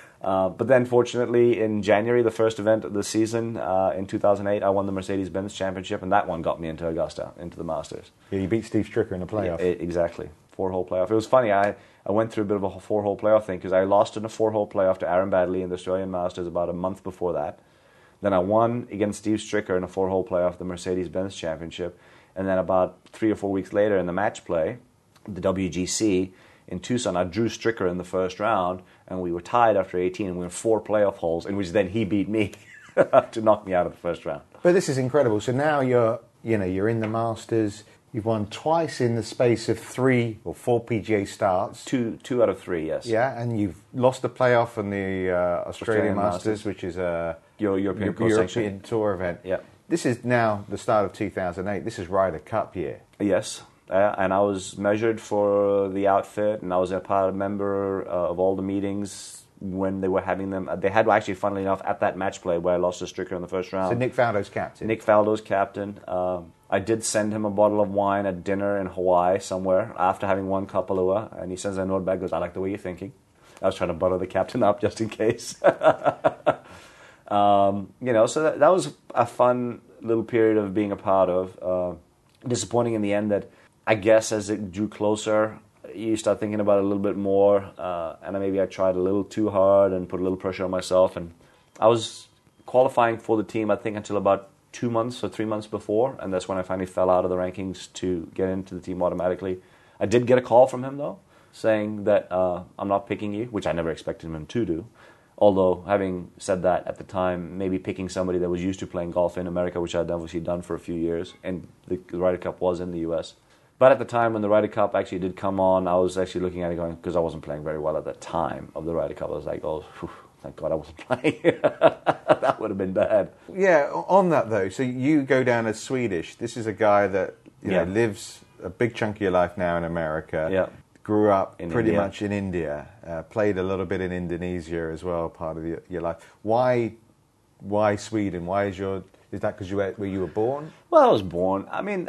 Speaker 4: But then, fortunately, in January, the first event of the season, in 2008, I won the Mercedes-Benz Championship, and that one got me into Augusta, into the Masters.
Speaker 5: Yeah, you beat Steve Stricker in the playoff.
Speaker 4: Yeah, exactly. 4-hole playoff. It was funny. I went through a bit of a 4-hole playoff thing because I lost in a 4-hole playoff to Aaron Baddeley in the Australian Masters about a month before that. Then I won against Steve Stricker in a 4-hole playoff, the Mercedes-Benz Championship. And then about 3 or 4 weeks later in the match play, the WGC in Tucson, I drew Stricker in the first round, and we were tied after 18, and we were 4 playoff holes, in which then he beat me to knock me out of the first round.
Speaker 5: But this is incredible. So now you're in the Masters. You've won twice in the space of 3 or 4 PGA starts.
Speaker 4: 2 out of 3, yes.
Speaker 5: Yeah, and you've lost the playoff in the Australian Masters, which is a European Tour event.
Speaker 4: Yeah.
Speaker 5: This is now the start of 2008. This is Ryder Cup year.
Speaker 4: Yes. And I was measured for the outfit, and I was a member of all the meetings when they were having them. They had actually, funnily enough, at that match play where I lost to Stricker in the first round.
Speaker 5: So Nick Faldo's captain.
Speaker 4: Nick Faldo's captain. I did send him a bottle of wine at dinner in Hawaii somewhere after having won Kapalua, and he sends a note back, goes, "I like the way you're thinking." I was trying to butter the captain up just in case. So that was a fun little period of being a part of. Disappointing in the end that I guess as it drew closer, you start thinking about it a little bit more, and maybe I tried a little too hard and put a little pressure on myself. And I was qualifying for the team, I think, until about 2 months or 3 months before, and that's when I finally fell out of the rankings to get into the team automatically. I did get a call from him, though, saying that I'm not picking you, which I never expected him to do. Although, having said that, at the time, maybe picking somebody that was used to playing golf in America, which I'd obviously done for a few years, and the Ryder Cup was in the U.S. But at the time when the Ryder Cup actually did come on, I was actually looking at it going, because I wasn't playing very well at the time of the Ryder Cup, I was like, oh, whew, thank God I wasn't playing. That would have been bad.
Speaker 5: Yeah, on that though, so you go down as Swedish. This is a guy that lives a big chunk of your life now in America.
Speaker 4: Yeah. Grew
Speaker 5: up pretty much in India, played a little bit in Indonesia as well, part of your life. Why Sweden? Is that because where you were born?
Speaker 4: Well, I was born. I mean,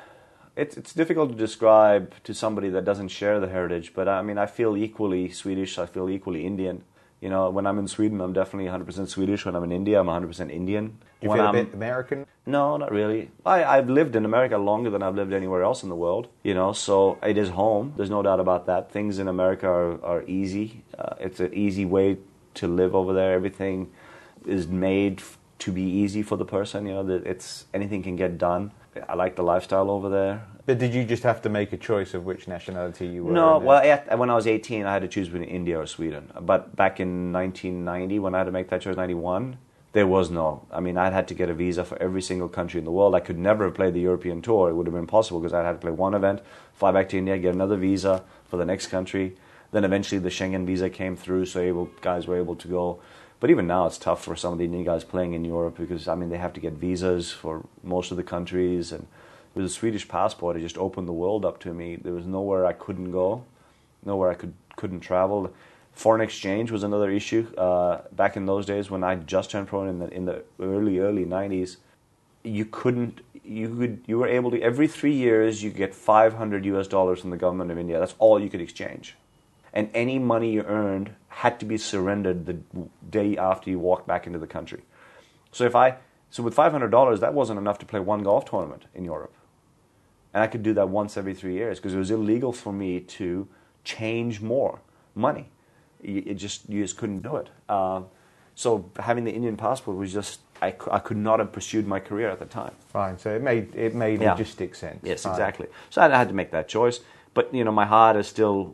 Speaker 4: it's difficult to describe to somebody that doesn't share the heritage, but I mean, I feel equally Swedish, I feel equally Indian. You know, when I'm in Sweden, I'm definitely 100% Swedish. When I'm in India, I'm 100% Indian.
Speaker 5: Do you feel a bit American?
Speaker 4: No, not really. I've lived in America longer than I've lived anywhere else in the world, you know, so it is home. There's no doubt about that. Things in America are easy. It's an easy way to live over there. Everything is made to be easy for the person, you know, anything can get done. I like the lifestyle over there.
Speaker 5: But did you just have to make a choice of which nationality you were?
Speaker 4: No, well, when I was 18, I had to choose between India or Sweden. But back in 1990, when I had to make that choice, 91, there was no. I mean, I had to get a visa for every single country in the world. I could never have played the European tour. It would have been impossible because I had to play one event, fly back to India, get another visa for the next country. Then eventually the Schengen visa came through, so guys were able to go. But even now, it's tough for some of the Indian guys playing in Europe because, I mean, they have to get visas for most of the countries. And with a Swedish passport, it just opened the world up to me. There was nowhere I couldn't go, nowhere I couldn't travel. Foreign exchange was another issue. Back in those days when I just turned pro in the early 90s, you were able to, every 3 years, you could get $500 from the government of India. That's all you could exchange. And any money you earned had to be surrendered the day after you walked back into the country. So with $500, that wasn't enough to play one golf tournament in Europe. And I could do that once every 3 years because it was illegal for me to change more money. You just couldn't do it. So having the Indian passport was just, I could not have pursued my career at the time.
Speaker 5: Fine. So it made logistic sense.
Speaker 4: Yes,
Speaker 5: Fine.
Speaker 4: Exactly. So I had to make that choice. But you know, my heart is still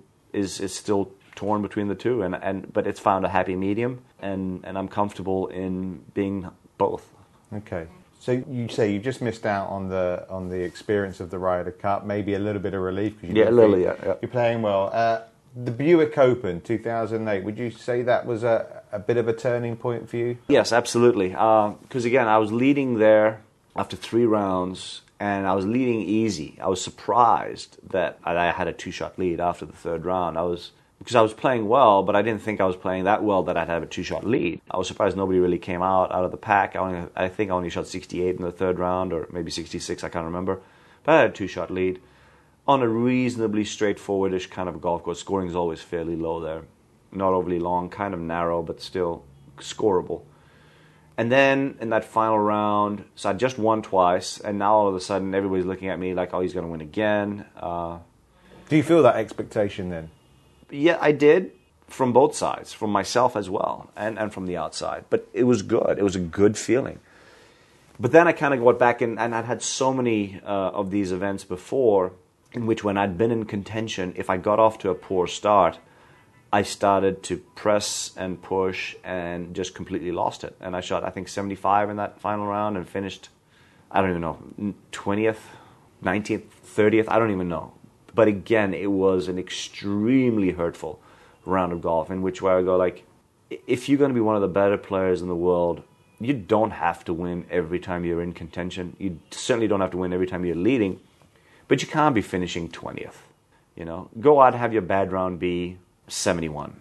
Speaker 4: torn between the two, but it's found a happy medium, and I'm comfortable in being both.
Speaker 5: Okay. So you say you just missed out on the experience of the Ryder Cup, maybe a little bit of relief because you're playing well. The Buick Open 2008, would you say that was a bit of a turning point for you?
Speaker 4: Yes, absolutely. Because again, I was leading there after 3 rounds, and I was leading easy. I was surprised that I had a 2-shot lead after the 3rd round. Because I was playing well, but I didn't think I was playing that well that I'd have a 2-shot lead. I was surprised nobody really came out of the pack. I think I only shot 68 in the 3rd round, or maybe 66, I can't remember. But I had a 2-shot lead on a reasonably straightforwardish kind of golf course. Scoring is always fairly low there. Not overly long, kind of narrow, but still scoreable. And then in that final round, so I just won twice, and now all of a sudden everybody's looking at me like, oh, he's going to win again.
Speaker 5: Do you feel that expectation then?
Speaker 4: Yeah, I did, from both sides, from myself as well, and from the outside. But it was good. It was a good feeling. But then I kind of got back in, and I'd had so many of these events before, in which when I'd been in contention, if I got off to a poor start, I started to press and push and just completely lost it. And I shot, I think, 75 in that final round and finished, I don't even know, 20th, 19th, 30th, I don't even know. But again, it was an extremely hurtful round of golf in which where I go like, if you're going to be one of the better players in the world, you don't have to win every time you're in contention. You certainly don't have to win every time you're leading, but you can't be finishing 20th. You know, go out and have your bad round be 71,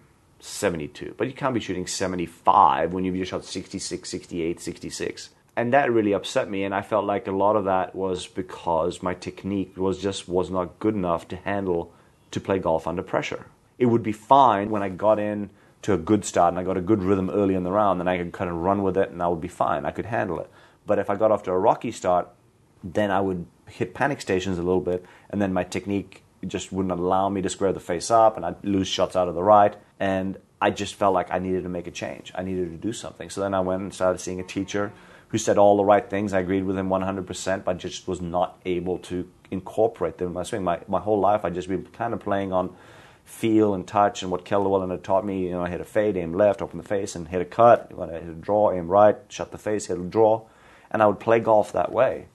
Speaker 4: 72. But you can't be shooting 75 when you've just shot 66, 68, 66. And that really upset me, and I felt like a lot of that was because my technique was not good enough to play golf under pressure. It would be fine when I got in to a good start and I got a good rhythm early in the round, then I could kind of run with it and I would be fine. I could handle it. But if I got off to a rocky start, then I would hit panic stations a little bit, and then my technique just wouldn't allow me to square the face up, and I'd lose shots out of the right, and I just felt like I needed to make a change. I needed to do something. So then I went and started seeing a teacher who said all the right things. I agreed with him 100%, but just was not able to incorporate them in my swing. My whole life I'd just been kind of playing on feel and touch and what Kel Llewellyn had taught me. I hit a fade, aim left, open the face, and hit a cut. When I hit a draw, aim right, shut the face, hit a draw. And I would play golf that way.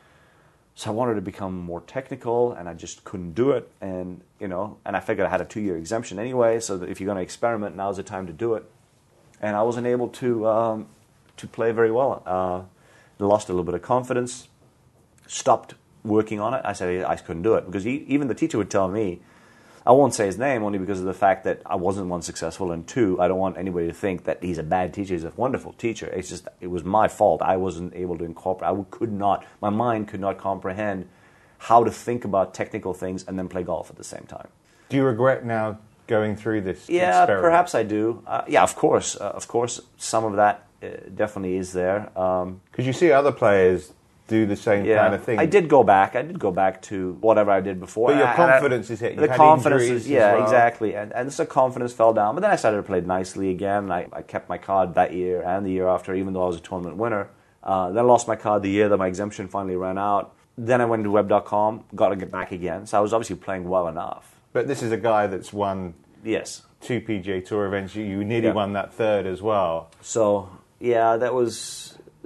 Speaker 4: So I wanted to become more technical, and I just couldn't do it. And I figured I had a 2-year exemption anyway, so that if you're going to experiment, now's the time to do it. And I wasn't able to play very well. Lost a little bit of confidence, stopped working on it. I said I couldn't do it, because even the teacher would tell me, I won't say his name only because of the fact that I wasn't, one, successful, and two, I don't want anybody to think that he's a bad teacher. He's a wonderful teacher. It's just, it was my fault. I wasn't able to incorporate, my mind could not comprehend how to think about technical things and then play golf at the same time.
Speaker 5: Do you regret now going through this
Speaker 4: experiment?
Speaker 5: Perhaps
Speaker 4: I do. Of course. Of course, some of that definitely is there.
Speaker 5: Because you see other players do the same kind of thing.
Speaker 4: I did go back to whatever I did before.
Speaker 5: But your confidence is hit.
Speaker 4: The confidence is, exactly. And the confidence fell down. But then I started to play nicely again. I kept my card that year and the year after, even though I was a tournament winner. Then I lost my card the year that my exemption finally ran out. Then I went to web.com, got to get back again. So I was obviously playing well enough.
Speaker 5: But this is a guy that's won 2 PGA Tour events. You nearly won that third as well.
Speaker 4: So, that was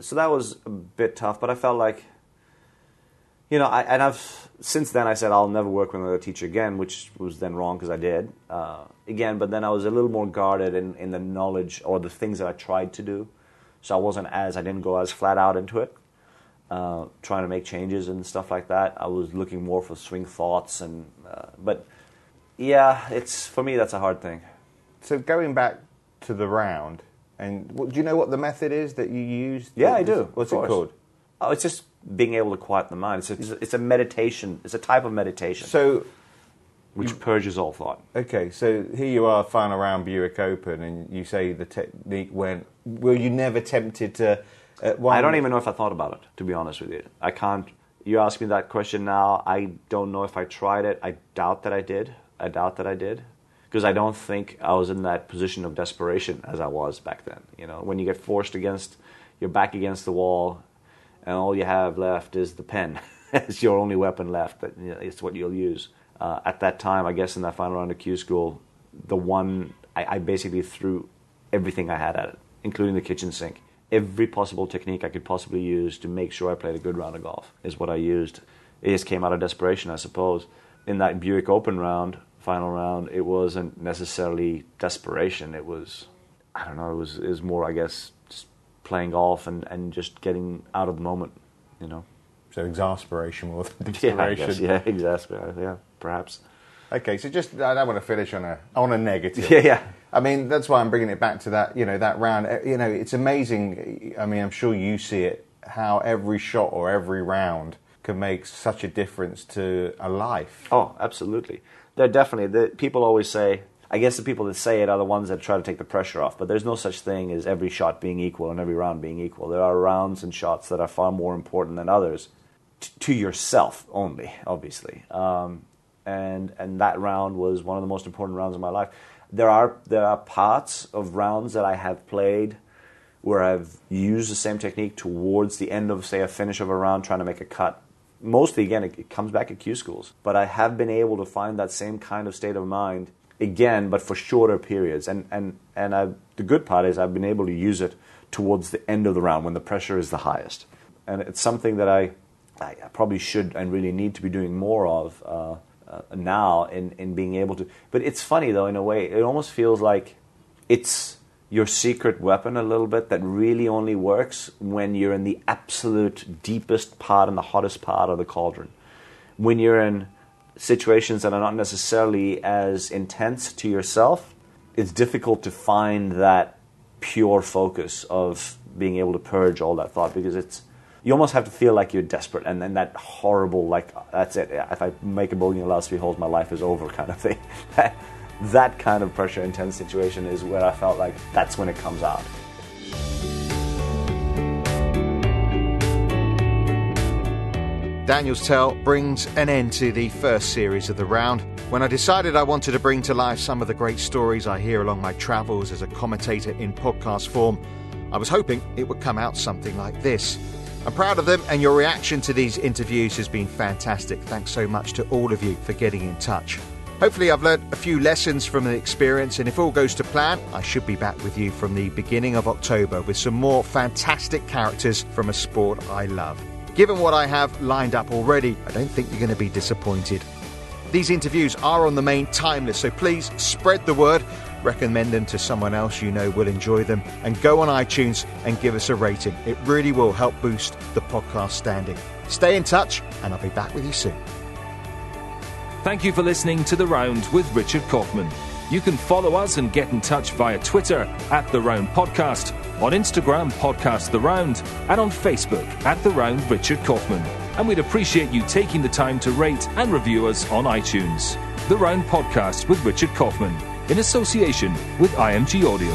Speaker 4: a bit tough, but I felt like, since then I said I'll never work with another teacher again, which was then wrong because I did again. But then I was a little more guarded in the knowledge or the things that I tried to do, so I didn't go as flat out into it, trying to make changes and stuff like that. I was looking more for swing thoughts for me that's a hard thing.
Speaker 5: So going back to the round. And do you know what the method is that you use?
Speaker 4: Yeah, I do.
Speaker 5: What's it called?
Speaker 4: Oh, it's just being able to quiet the mind. It's a meditation. It's a type of meditation. Which purges all thought.
Speaker 5: Okay, so here you are, final round Buick Open, and you say the technique went. Were you never tempted to?
Speaker 4: I don't even know if I thought about it, to be honest with you. I can't. You ask me that question now. I don't know if I tried it. I doubt that I did. Because I don't think I was in that position of desperation as I was back then. When you get forced you're back against the wall, and all you have left is the pen. It's your only weapon left. But it's what you'll use. At that time, I guess in that final round of Q School, I basically threw everything I had at it, including the kitchen sink. Every possible technique I could possibly use to make sure I played a good round of golf is what I used. It just came out of desperation, I suppose. In that Buick Open round, final round, it wasn't necessarily desperation. It was, I don't know, it was more, I guess, just playing golf and just getting out of the moment,
Speaker 5: So exasperation more than desperation.
Speaker 4: Yeah, perhaps.
Speaker 5: Okay, so I don't want to finish on a negative.
Speaker 4: Yeah.
Speaker 5: I mean, that's why I'm bringing it back to that, that round. It's amazing. I mean, I'm sure you see it, how every shot or every round can make such a difference to a life.
Speaker 4: Oh, absolutely. They're definitely, people always say, I guess the people that say it are the ones that try to take the pressure off, but there's no such thing as every shot being equal and every round being equal. There are rounds and shots that are far more important than others, to yourself only, obviously. And that round was one of the most important rounds of my life. There are parts of rounds that I have played where I've used the same technique towards the end of, say, a finish of a round, trying to make a cut. Mostly, again, it comes back at Q Schools. But I have been able to find that same kind of state of mind again, but for shorter periods. And the good part is I've been able to use it towards the end of the round when the pressure is the highest. And it's something that I probably should and really need to be doing more of now in being able to. But it's funny, though, in a way. It almost feels like it's your secret weapon a little bit that really only works when you're in the absolute deepest part and the hottest part of the cauldron. When you're in situations that are not necessarily as intense to yourself, it's difficult to find that pure focus of being able to purge all that thought, because you almost have to feel like you're desperate, and then that horrible, like, that's it, if I make a bogey in the last 3 holes, my life is over kind of thing. That kind of pressure intense situation is where I felt like that's when it comes out.
Speaker 3: Daniel's Tell brings an end to the first series of the round. When I decided I wanted to bring to life some of the great stories I hear along my travels as a commentator in podcast form, I was hoping it would come out something like this. I'm proud of them, and your reaction to these interviews has been fantastic. Thanks so much to all of you for getting in touch. Hopefully I've learned a few lessons from the experience, and if all goes to plan, I should be back with you from the beginning of October with some more fantastic characters from a sport I love. Given what I have lined up already, I don't think you're going to be disappointed. These interviews are on the main Timeless, so please spread the word, recommend them to someone else you know will enjoy them, and go on iTunes and give us a rating. It really will help boost the podcast standing. Stay in touch, and I'll be back with you soon.
Speaker 2: Thank you for listening to The Round with Richard Kaufman. You can follow us and get in touch via Twitter at The Round Podcast, on Instagram Podcast The Round, and on Facebook at The Round Richard Kaufman. And we'd appreciate you taking the time to rate and review us on iTunes. The Round Podcast with Richard Kaufman, in association with IMG Audio.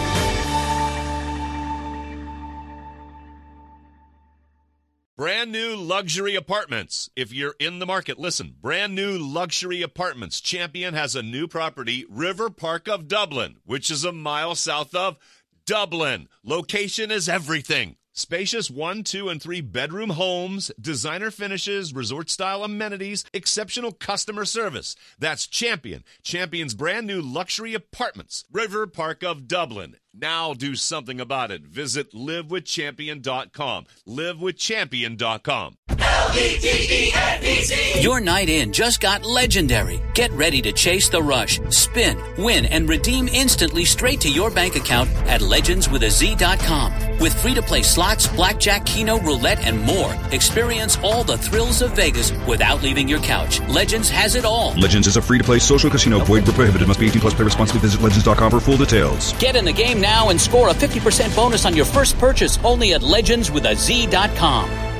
Speaker 1: Brand new luxury apartments. If you're in the market, listen. Brand new luxury apartments. Champion has a new property, River Park of Dublin, which is a mile south of Dublin. Location is everything. Spacious 1, 2, and 3 bedroom homes, designer finishes, resort-style amenities, exceptional customer service. That's Champion. Champion's brand new luxury apartments, River Park of Dublin. Now do something about it. Visit livewithchampion.com. Livewithchampion.com.
Speaker 6: LVTENBC. Your night in just got legendary. Get ready to chase the rush, spin, win, and redeem instantly straight to your bank account at legendswithaz.com. With free-to-play slots, blackjack, keno, roulette, and more. Experience all the thrills of Vegas without leaving your couch. Legends has it all.
Speaker 7: Legends is a free-to-play social casino. Void where prohibited. Must be 18 plus. Play responsibly. Visit legends.com for full details.
Speaker 6: Get in the game now and score a 50% bonus on your first purchase only at legendswithaz.com.